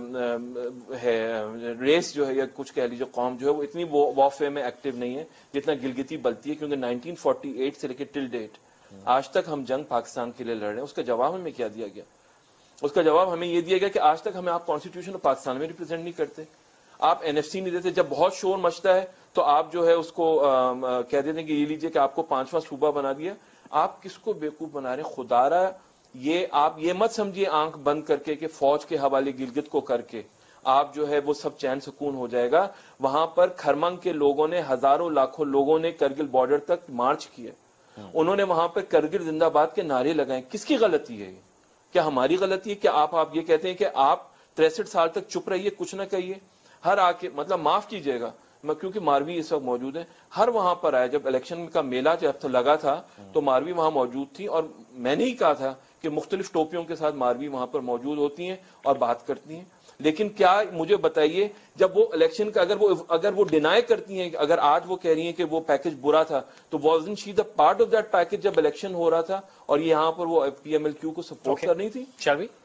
ہے ریس جو ہے یا کچھ کہہ لیجیے قوم جو ہے, وہ اتنی وارفیئر میں ایکٹیو نہیں ہے جتنا گلگتی بلتی ہے, کیونکہ نائنٹین فورٹی ایٹ سے لے کے ٹل ڈیٹ آج تک ہم جنگ پاکستان کے لیے لڑ رہے ہیں. اس کا جواب ہمیں کیا دیا گیا؟ اس کا جواب ہمیں یہ دیا گیا کہ آج تک ہمیں آپ کانسٹیٹیوشن آف پاکستان میں ریپرزینٹ نہیں کرتے, آپ این ایف سی نہیں دیتے. جب بہت شور مچتا ہے تو آپ جو ہے اس کو کہہ دیتے ہیں کہ یہ لیجیے کہ آپ کو پانچواں صوبہ بنا دیا. آپ کس کو بیوقوف بنا رہے ہیں خدا را؟ یہ آپ یہ مت سمجھیے آنکھ بند کر کے کہ فوج کے حوالے گلگت کو کر کے آپ جو ہے وہ سب چین سکون ہو جائے گا. وہاں پر کھرمنگ کے لوگوں نے, ہزاروں لاکھوں لوگوں نے کرگل بارڈر تک مارچ کیا, انہوں نے وہاں پر کرگل زندہ باد کے نعرے لگائے. کس کی غلطی ہے؟ کیا ہماری غلطی ہے؟ کیا آپ آپ یہ کہتے ہیں کہ آپ تریسٹھ سال تک چپ رہیے, کچھ نہ کہیے, ہر آ کے مطلب معاف کیجیے گا کیونکہ ماروی اس وقت موجود ہے, ہر وہاں پر آیا. جب الیکشن کا میلہ جب لگا تھا تو ماروی وہاں موجود تھی, اور میں نے ہی کہا تھا کہ مختلف ٹوپیوں کے ساتھ ماروی وہاں پر موجود ہوتی ہیں اور بات کرتی ہیں. لیکن کیا مجھے بتائیے, جب وہ الیکشن کا اگر وہ اگر وہ ڈینائی کرتی ہیں, اگر آج وہ کہہ رہی ہیں کہ وہ پیکج برا تھا, تو wasn't she the part of that package جب الیکشن ہو رہا تھا اور یہاں پر وہ پی ایم ایل کیو کو سپورٹ کر رہی تھی؟ Shall we?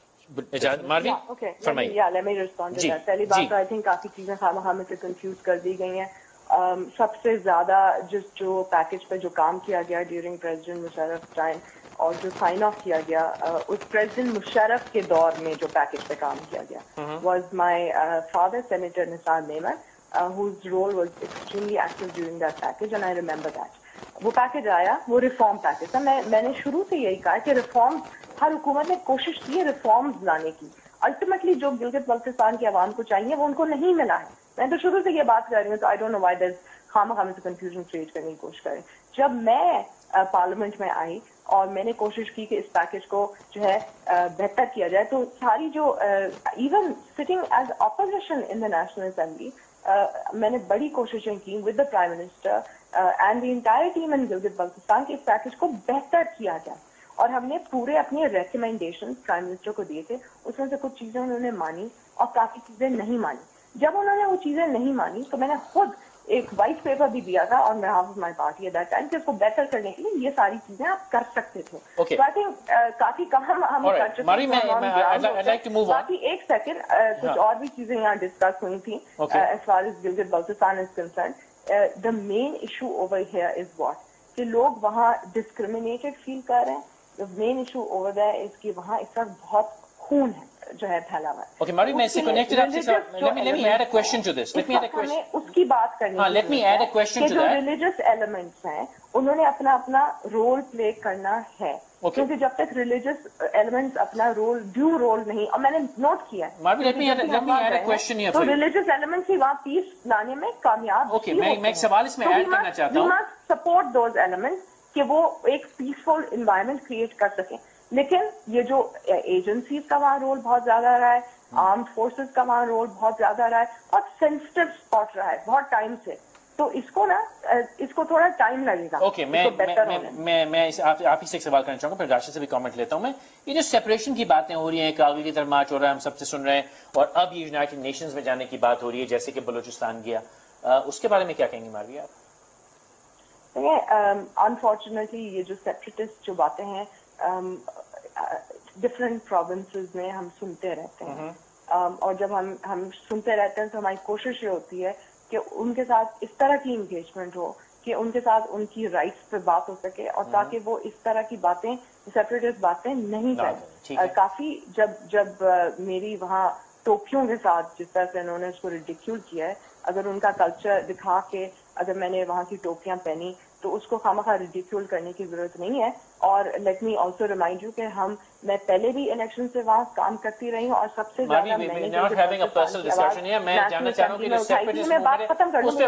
پہلی بات تو آئی تھنک کافی چیزیں خواہ میں سے کنفیوز کر دی گئی ہیں. سب سے زیادہ جس جو پیکج پہ جو کام کیا گیا ڈیورنگ پریزیڈنٹ مشرف ٹائم اور جو سائن آف کیا گیا اس پریزیڈنٹ مشرف کے دور میں جو پیکج پہ کام کیا گیا was my father senator Nisar Memon, whose role was extremely active during that package, and I remember that. وہ پیکج آیا, وہ ریفارم پیکج تھا. میں میں نے شروع سے یہی کہا کہ ریفارم ہر حکومت نے کوشش کی ہے ریفارمز لانے کی. الٹیمیٹلی جو گلگت بلتستان کے عوام کو چاہیے وہ ان کو نہیں ملا ہے. میں تو شروع سے یہ بات کر رہی ہوں, تو I don't know why there خواہ مخواہ سے کنفیوژن کریٹ کرنے کی کوشش کریں. جب میں पार्लियामेंट में आई और मैंने कोशिश की कि इस पैकेज को जो है बेहतर किया जाए। तो सारी जो even sitting as opposition in the national Assembly मैंने बड़ी कोशिशें की with the prime minister and the entire team in Gilgit Baltistan कि इस पैकेज को बेहतर किया जाए। और हमने पूरे अपने रिकमेंडेशन प्राइम मिनिस्टर को दिए थे, उसमें से कुछ चीजें उन्होंने मानी और काफी चीजें नहीं मानी। जब उन्होंने वो चीजें नहीं मानी तो मैंने खुद एक वाइट पेपर भी दिया था on behalf of my party at that time कि इसको बेहतर करने के लिए ये सारी चीजें आप कर सकते थे। Okay. तो आई थिंक काफी काम हम कर चुके हैं। बाकी एक सेकंड कुछ और भी चीजें यहाँ डिस्कस हुई थी as far as Gilgit Baltistan is concern. The main issue over here is what कि लोग वहाँ डिस्क्रिमिनेटेड फील कर रहे हैं। The main issue over there is कि वहाँ इस वक्त बहुत खून है जो है फैला हुआ है। Okay, Marie, मैं इससे connected आपसे let me let me add a question to this. Let me add a question. उसकी बात करनी हाँ, let me add a question to that. जो रिलीजियस एलिमेंट्स हैं उन्होंने अपना अपना रोल प्ले करना है। Okay. क्योंकि जब तक रिलीजियस एलिमेंट्स अपना रोल ड्यू रोल नहीं, और मैंने नोट किया है Marie, let me add let me add a question here तो for you. रिलीजियस एलिमेंट्स ही वहाँ पीस लाने में कामयाब। Okay, मैं मैं एक सवाल इसमें ऐड करना चाहता हूँ। We must support those elements कि वो एक पीसफुल एनवायरनमेंट क्रिएट कर सकें। लेकिन ये जो एजेंसीज का वहाँ रोल बहुत ज्यादा रहा है, आर्म्ड फोर्सेस का वहाँ रोल बहुत ज्यादा रहा है, बहुत सेंसिटिव स्पॉट रहा है बहुत टाइम से, तो इसको ना इसको थोड़ा टाइम लगेगा। ओके okay, मैं मैं मैं मैं, मैं इस, आप, आप ही से एक सवाल करना चाहूंगा, फिर राशिद से भी कमेंट लेता हूं मैं। ये जो सेपरेशन की बातें हो रही हैं, कारगिल की तरफ मार्च हो रहा है, हम सबसे सुन रहे हैं, और अब ये यूनाइटेड नेशंस में जाने की बात हो रही है जैसे कि बलूचिस्तान गया, आ, उसके बारे में क्या कहेंगे मारवी आप? अनफॉर्चुनेटली ये जो सेपरेटिस्ट जो बातें हैं डिफरेंट uh, प्रोविंसेस में हम सुनते रहते हैं। um, और जब हम हम सुनते रहते हैं तो हमारी कोशिश ये होती है कि उनके साथ इस तरह की इंगेजमेंट हो कि उनके साथ उनकी राइट्स पे बात हो सके, और ताकि वो इस तरह की बातें सेपरेटिस्ट बातें नहीं करें। uh, काफी जब जब uh, मेरी वहाँ टोपियों के साथ जिस तरह से उन्होंने उसको रिडिक्यूल किया है, अगर उनका कल्चर दिखा के अगर मैंने वहाँ की टोपियां पहनी तो उसको खामखा रिडिक्यूल करने की जरूरत नहीं है। और let me also remind you कि हम मैं पहले भी इलेक्शन से वहाँ काम करती रही हूँ और सबसे ज्यादा मैंने मैं जानना चाह रहा हूँ कि सेपरेटिस्ट मैं बात खत्म कर दूँ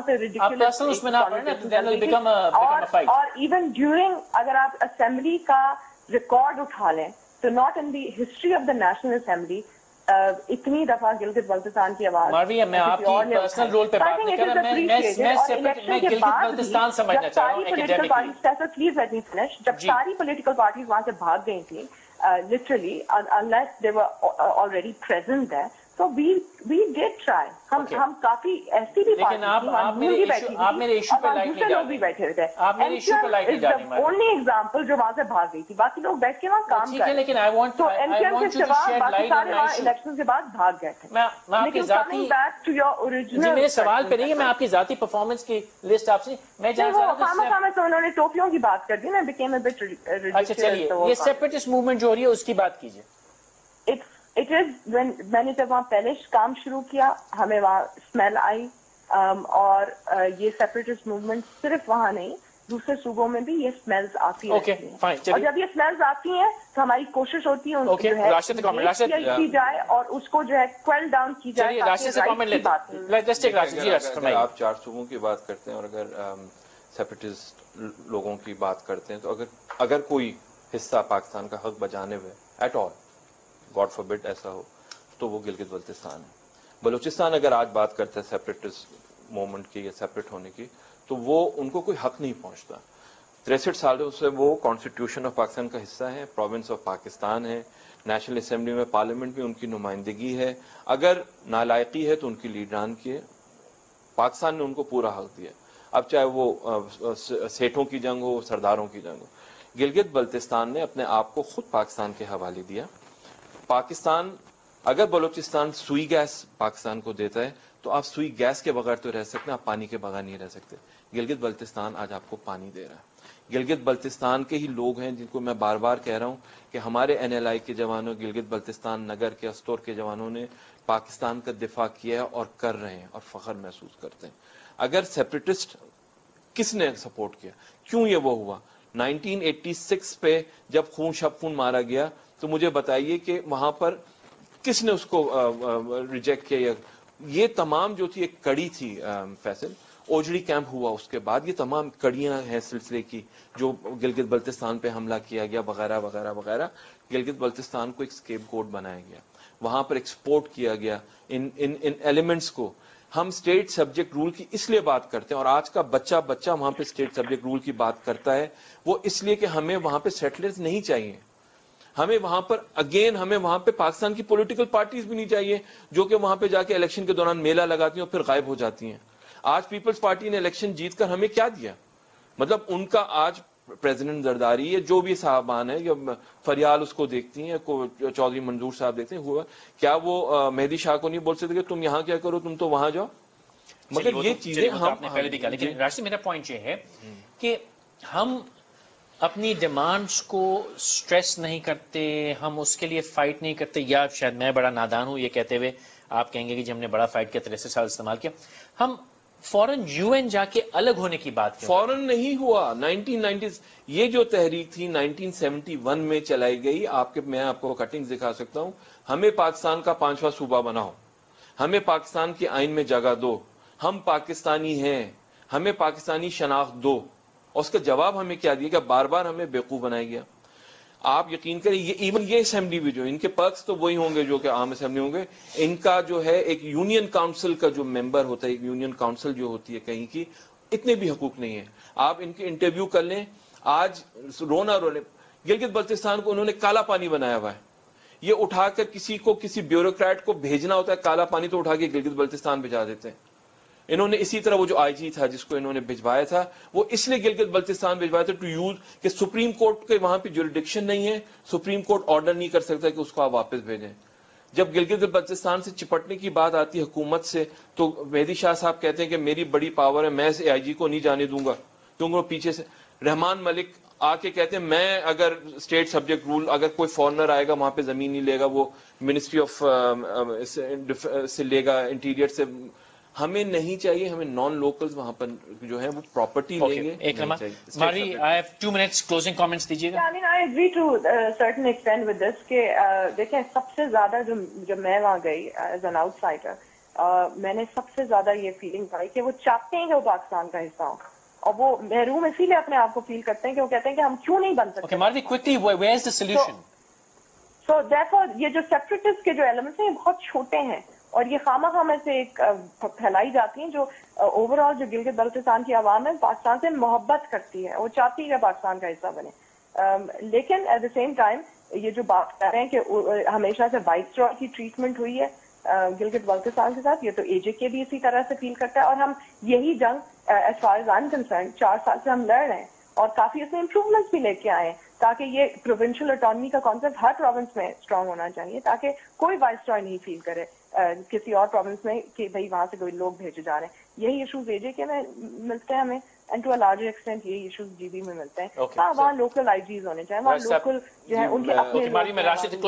और इवन ड्यूरिंग अगर आप असेंबली का रिकॉर्ड उठा लें तो not in the history of the national Assembly Uh, इतनी दफा गिलगित बल्तिस्तान की आवाज मारवी, मैं आपकी पर्सनल रोल पे बात नहीं कर रहा, मैं मैं मैं सेपरेट मैं गिलगित बल्तिस्तान समझना चाह रहा हूं academically. Please let me finish. जब सारी पॉलिटिकल पार्टीज वहां से भाग गई थी literally unless they were already present there, तो वी वी डिड ट्राई। हम okay. हम काफी ऐसी भी लेकिन आप आप मेरे इशू आप मेरे इशू पे लाइट नहीं डाल भी बैठे थे। आप मेरे इशू पे लाइट नहीं डाल रहे। ओनली एग्जांपल जो वहां से भाग गई थी, बाकी लोग बैठ के वहां काम कर रहे थे। लेकिन I want to I want you to shed light on my issue. Election के बाद भाग गए थे। मैं मैं आपकी जाती बैक टू योर ओरिजिनल जी मेरे सवाल पे नहीं है, मैं आपकी जाती परफॉर्मेंस की लिस्ट आपसे मैं जानना चाह रहा हूं। तो उन्होंने टोपियों की बात कर दी ना, बिकेम अ बिट रिडिक्यूलस। अच्छा चलिए, ये सेपरेटिस्ट मूवमेंट जो हो रही है उसकी बात कीजिए। इट्स इट इज व्हेन मैंने जब वहाँ पहले काम शुरू किया हमें वहाँ स्मेल आई, um, और uh, ये सेपरेटिस्ट मूवमेंट सिर्फ वहाँ नहीं दूसरे सूबों में भी ये स्मेल्स आती okay, रहती हैं। fine, और जब ये स्मेल्स आती हैं तो हमारी कोशिश होती है उनको okay, जो है राशिद कमेंट राशिद की जाए और उसको जो है क्वेल डाउन की जाए। चलिए राशिद से कमेंट लेते हैं। Let's take Rashid ji. अगर आप चार सूबों की बात करते हैं और अगर सेपरेटिस्ट लोगों की बात करते हैं, तो अगर अगर कोई हिस्सा पाकिस्तान का हक बजाने में एट ऑल, गॉड फॉरबिड ऐसा हो, तो वो गिलगित बल्तिस्तान है। बलूचिस्तान अगर आज बात करते हैं सेपरेटिस्ट मूवमेंट की या सेपरेट होने की, तो वो उनको कोई हक नहीं पहुंचता। तिरसठ सालों से वो कॉन्स्टिट्यूशन ऑफ पाकिस्तान का हिस्सा है, प्रोविंस ऑफ पाकिस्तान है, नेशनल असेंबली में पार्लियामेंट में उनकी नुमाइंदगी है। अगर नालायकी है तो उनकी लीडरान की है, पाकिस्तान ने उनको पूरा हक दिया। अब चाहे वो सेठों की जंग हो, सरदारों की जंग हो, गिलगित बल्तिस्तान ने अपने आप को खुद पाकिस्तान के हवाले दिया। पाकिस्तान अगर बलूचिस्तान सुई गैस पाकिस्तान को देता है तो आप सुई गैस के बगैर तो रह सकते हैं, आप पानी के बगैर नहीं रह सकते। गिलगित बल्तिस्तान आज आपको पानी दे रहा है। गिलगित बल्तिस्तान के ही लोग हैं जिनको मैं बार बार कह रहा हूं कि हमारे एन एल आई के जवानों, गिलगित बल्तिस्तान नगर के अस्तोर के जवानों ने पाकिस्तान का दिफा किया है और कर रहे हैं और फख्र महसूस करते हैं। अगर सेपरेटिस्ट किसने सपोर्ट किया, क्यों ये वो हुआ? नाइनटीन एटी सिक्स पे जब खून शब खून मारा गया तो मुझे बताइए कि वहां पर किसने उसको रिजेक्ट किया? ये तमाम जो थी एक कड़ी थी फैसल, اوجڑی کیمپ ہوا اس کے بعد، یہ تمام کڑیاں ہیں سلسلے کی، جو گلگت بلتستان پہ حملہ کیا گیا وغیرہ وغیرہ وغیرہ. گلگت بلتستان کو ایک اسکیپ گوٹ بنایا گیا، وہاں پر ایکسپورٹ کیا گیا ان ان ان ایلیمنٹس کو. ہم اسٹیٹ سبجیکٹ رول کی اس لیے بات کرتے ہیں، اور آج کا بچہ بچہ وہاں پہ اسٹیٹ سبجیکٹ رول کی بات کرتا ہے، وہ اس لیے کہ ہمیں وہاں پہ سیٹلرز نہیں چاہیے. ہمیں وہاں پر اگین ہمیں وہاں پہ پاکستان کی پولیٹیکل پارٹیز بھی نہیں چاہیے جو کہ وہاں پہ جا کے الیکشن کے دوران میلہ لگاتی ہیں اور پھر غائب ہو جاتی ہیں. آج پیپلز پارٹی نے الیکشن جیت کر ہمیں کیا دیا؟ مطلب ان کا آج پریزیڈنٹ زرداری ہے، جو بھی صاحبان ہے، یا فریال اس کو دیکھتی ہیں، چودھری منظور صاحب دیکھتے ہیں، ہوا کیا وہ مہدی شاہ کو نہیں بول سکتے کہ تم یہاں کیا کرو، تم تو وہاں جاؤ؟ مگر یہ چیزیں ہم پہلے بھی کہا. لیکن راشد میرا پوائنٹ یہ ہے کہ ہم اپنی ڈیمانڈس کو سٹریس نہیں کرتے، ہم اس کے لیے فائٹ نہیں کرتے، یا شاید میں بڑا نادان ہوں یہ کہتے ہوئے، آپ کہیں گے کہ جی ہم نے بڑا فائٹ کیا، تریسٹھ سال استعمال کیا. ہم فوراً یو این جا کے الگ ہونے کی بات کیوں؟ فوراً نہیں ہوا. نائنٹین نائنٹیز یہ جو تحریک تھی نائنٹین سیونٹی ون میں چلائی گئی. آپ کے میں آپ کو کٹنگز دکھا سکتا ہوں. ہمیں پاکستان کا پانچواں صوبہ بناؤ، ہمیں پاکستان کے آئین میں جگہ دو، ہم پاکستانی ہیں، ہمیں پاکستانی شناخت دو. اور اس کا جواب ہمیں کیا دیا کہ بار بار ہمیں بیوقوف بنایا گیا. آپ یقین کریں یہ ایون یہ اسمبلی بھی جو ان کے پرکس تو وہی ہوں گے جو کہ عام اسمبلی ہوں گے. ان کا جو ہے ایک یونین کاؤنسل کا جو ممبر ہوتا ہے، ایک یونین کاؤنسل جو ہوتی ہے کہیں کی، اتنے بھی حقوق نہیں ہیں. آپ ان کے انٹرویو کر لیں. آج رونا رونے گلگت بلتستان کو انہوں نے کالا پانی بنایا ہوا ہے. یہ اٹھا کر کسی کو کسی بیوروکریٹ کو بھیجنا ہوتا ہے کالا پانی تو اٹھا کے گلگت بلتستان بھیجا دیتے ہیں. انہوں نے اسی طرح وہ جو آئی جی تھا جس کو انہوں نے بھجوایا تھا وہ اس لیے گلگت بلتستان بھجوایا تھا ٹو یوز کہ سپریم کورٹ کے وہاں پہ جوریڈکشن نہیں ہے، سپریم کورٹ آرڈر نہیں کر سکتا کہ اس کو آپ واپس بھیجیں. جب گلگت بلتستان سے چپٹنے کی بات آتی ہے حکومت سے تو مہدی شاہ صاحب کہتے ہیں کہ میری بڑی پاور ہے، میں اس آئی جی کو نہیں جانے دوں گا کیونکہ وہ پیچھے سے. رحمان ملک آ کے کہتے ہیں میں اگر اسٹیٹ سبجیکٹ رول اگر کوئی فارنر آئے گا وہاں پہ زمین نہیں لے گا، وہ منسٹری آف سے لے گا، انٹیریئر سے. ہمیں نہیں چاہیے، ہمیں نان لوکلز وہاں پر جو ہے وہ پراپرٹی لیں گے. ایک لمحہ Marvi I have two minutes closing comments دیجیے گا. I mean, I agree to a certain extent with this کہ دیکھیں سب سے زیادہ جو جب میں وہاں گئی ایز این آؤٹ سائڈر میں نے سب سے زیادہ یہ فیلنگ پائی کہ وہ چاہتے ہیں کہ وہ پاکستان کا حصہ ہوں، اور وہ محروم اسی لیے اپنے آپ کو فیل کرتے ہیں کہ وہ کہتے ہیں کہ ہم کیوں نہیں بن سکتے. Marvi quickly where is the solution? So therefore یہ جو سیپریٹسٹ کے جو ایلیمنٹس ہیں یہ بہت چھوٹے ہیں اور یہ خامہ خامہ سے ایک پھیلائی جاتی ہیں جو اوور آل جو گلگت بلتستان کی عوام ہے پاکستان سے محبت کرتی ہے، وہ چاہتی ہے کہ پاکستان کا حصہ بنے. لیکن ایٹ دا سیم ٹائم یہ جو بات کر رہے ہیں کہ ہمیشہ سے وائس رائے کی ٹریٹمنٹ ہوئی ہے گلگت بلتستان کے ساتھ، یہ تو اے جے کے بھی اسی طرح سے فیل کرتا ہے. اور ہم یہی جنگ as far as I am concern چار سال سے ہم لڑ رہے ہیں اور کافی اس میں امپروومنٹس بھی لے کے آئے ہیں تاکہ یہ پروونشل اٹانومی کا کانسیپٹ ہر پروونس میں اسٹرانگ ہونا چاہیے تاکہ کوئی وائس رائے نہیں فیل کرے کسی اور پروونس میں کہ بھائی وہاں سے کوئی لوگ بھیجے جا رہے ہیں. یہی ایشوز اے جے کے میں ملتے ہیں ہمیں and to a larger extent یہی ایشوز جی بی میں ملتے ہیں. ہاں وہاں لوکل آئی جیز ہونے چاہیے، وہاں لوکل جو ہے ان کے اپنے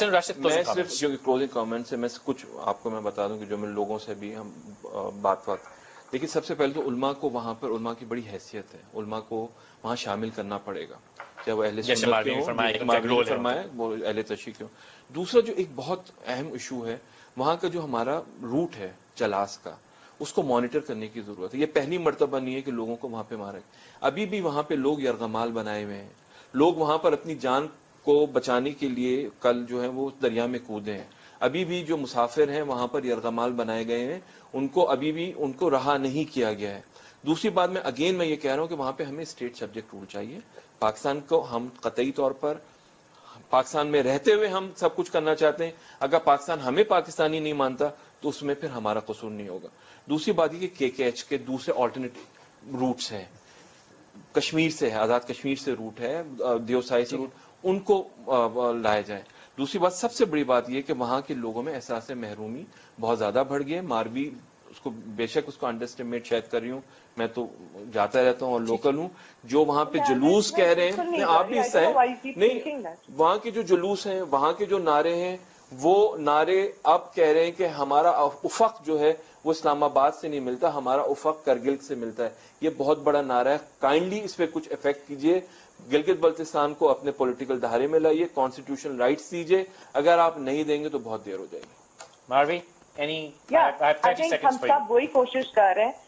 کلوزنگ کامنٹس سے میں کچھ آپ کو میں بتا دوں کہ جو میں لوگوں سے بھی ہم بات بات لیکن سب سے پہلے تو علماء کو وہاں پر علماء کی بڑی حیثیت ہے، علماء کو وہاں شامل کرنا پڑے گا چاہے وہ اہل سنت کے ہوں، فرمایا وہ اہل تشیع کے ہوں. دوسرا جو ایک بہت اہم ایشو ہے وہاں کا جو ہمارا روٹ ہے چلاس کا، اس کو مانیٹر کرنے کی ضرورت ہے. یہ پہلی مرتبہ نہیں ہے کہ لوگوں کو وہاں پہ مارے، ابھی بھی وہاں پہ لوگ یرغمال بنائے ہوئے ہیں، لوگ وہاں پر اپنی جان کو بچانے کے لیے کل جو ہے وہ دریا میں کودے ہیں. ابھی بھی جو مسافر ہیں وہاں پر یرغمال بنائے گئے ہیں، ان کو ابھی بھی ان کو رہا نہیں کیا گیا ہے. دوسری بات میں اگین میں یہ کہہ رہا ہوں کہ وہاں پہ ہمیں اسٹیٹ سبجیکٹ رول چاہیے. پاکستان کو ہم قطعی طور پر پاکستان میں رہتے ہوئے ہم سب کچھ کرنا چاہتے ہیں، اگر پاکستان ہمیں پاکستانی نہیں مانتا تو اس میں پھر ہمارا قصور نہیں ہوگا. دوسری بات یہ کہ کے کے ایچ کے دوسرے آلٹرنیٹ روٹس ہیں، کشمیر سے ہے، آزاد کشمیر سے روٹ ہے، دیوسائی سے روٹ، ان کو لائے جائیں. دوسری بات سب سے بڑی بات یہ کہ وہاں کے لوگوں میں احساس محرومی بہت زیادہ بڑھ گئی ہے. ماروی اس کو بے شک اس کو انڈر اسٹیمیٹ شاید کر رہی ہوں، میں تو جاتا رہتا ہوں اور لوکل ہوں. جو وہاں پہ جلوس کہہ رہے ہیں آپ بھی حصہ ہیں نہیں، وہاں کے جو جلوس ہیں وہاں کے جو نعرے ہیں وہ نعرے اب کہہ رہے ہیں کہ ہمارا افق جو ہے وہ اسلام آباد سے نہیں ملتا، ہمارا افق کرگل سے ملتا ہے. یہ بہت بڑا نعرہ ہے، کائنڈلی اس پہ کچھ افیکٹ کیجئے. گلگت بلتستان کو اپنے پولیٹیکل دھارے میں لائیے، کانسٹیٹیوشنل رائٹس دیجئے. اگر آپ نہیں دیں گے تو بہت دیر ہو جائے گی. ماروی ہم سب وہی کوشش کر رہے ہیں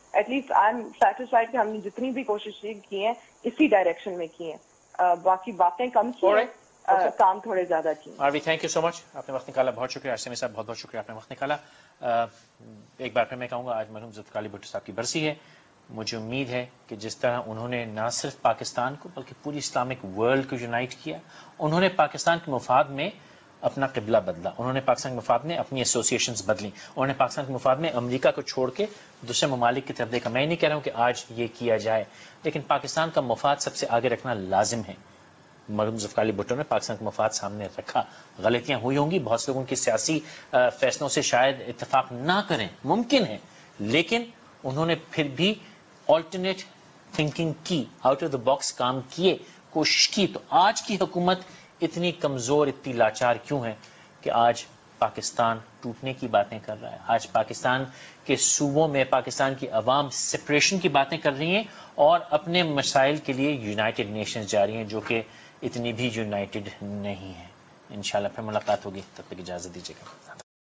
at least I am satisfied کہ ہم نے جتنی بھی کوششیں کی ہیں اسی ڈائریکشن میں کی ہیں، باقی باتیں کم کی ہیں، کام تھوڑے زیادہ کیے. آروی تھینک یو سو مچ، آپ نے وقت نکالا، بہت شکریہ. آسمی صاحب بہت بہت شکریہ، آپ نے وقت نکالا. ایک بار پھر میں کہوں گا آج مرحوم ذوالفقار علی بھٹو صاحب کی برسی ہے. مجھے امید ہے کہ جس طرح انہوں نے نہ صرف پاکستان کو بلکہ پوری اسلامک ورلڈ کو یونائٹ کیا، انہوں نے پاکستان کے مفاد میں اپنا قبلہ بدلا، انہوں نے پاکستان کے مفاد میں اپنی ایسوسیشنز بدلیں، انہوں نے پاکستان کے مفاد میں امریکہ کو چھوڑ کے دوسرے ممالک کی طرف دیکھا. میں نہیں کہہ رہا ہوں کہ آج یہ کیا جائے، لیکن پاکستان کا مفاد سب سے آگے رکھنا لازم ہے. مرحوم ذوالفقار علی بھٹو نے پاکستان کا مفاد سامنے رکھا. غلطیاں ہوئی ہوں گی، بہت سے لوگوں کی سیاسی فیصلوں سے شاید اتفاق نہ کریں، ممکن ہے، لیکن انہوں نے پھر بھی آلٹرنیٹ تھنکنگ کی، آؤٹ آف دا باکس کام کیے، کوشش کی. تو آج کی حکومت اتنی کمزور، اتنی لاچار کیوں ہے کہ آج پاکستان ٹوٹنے کی باتیں کر رہا ہے؟ آج پاکستان کے صوبوں میں پاکستان کی عوام سپریشن کی باتیں کر رہی ہیں اور اپنے مسائل کے لیے یونائٹڈ نیشنز جا رہی ہیں، جو کہ اتنی بھی یونائٹڈ نہیں ہے. انشاءاللہ پھر ملاقات ہوگی، تب تک اجازت دیجیے گا.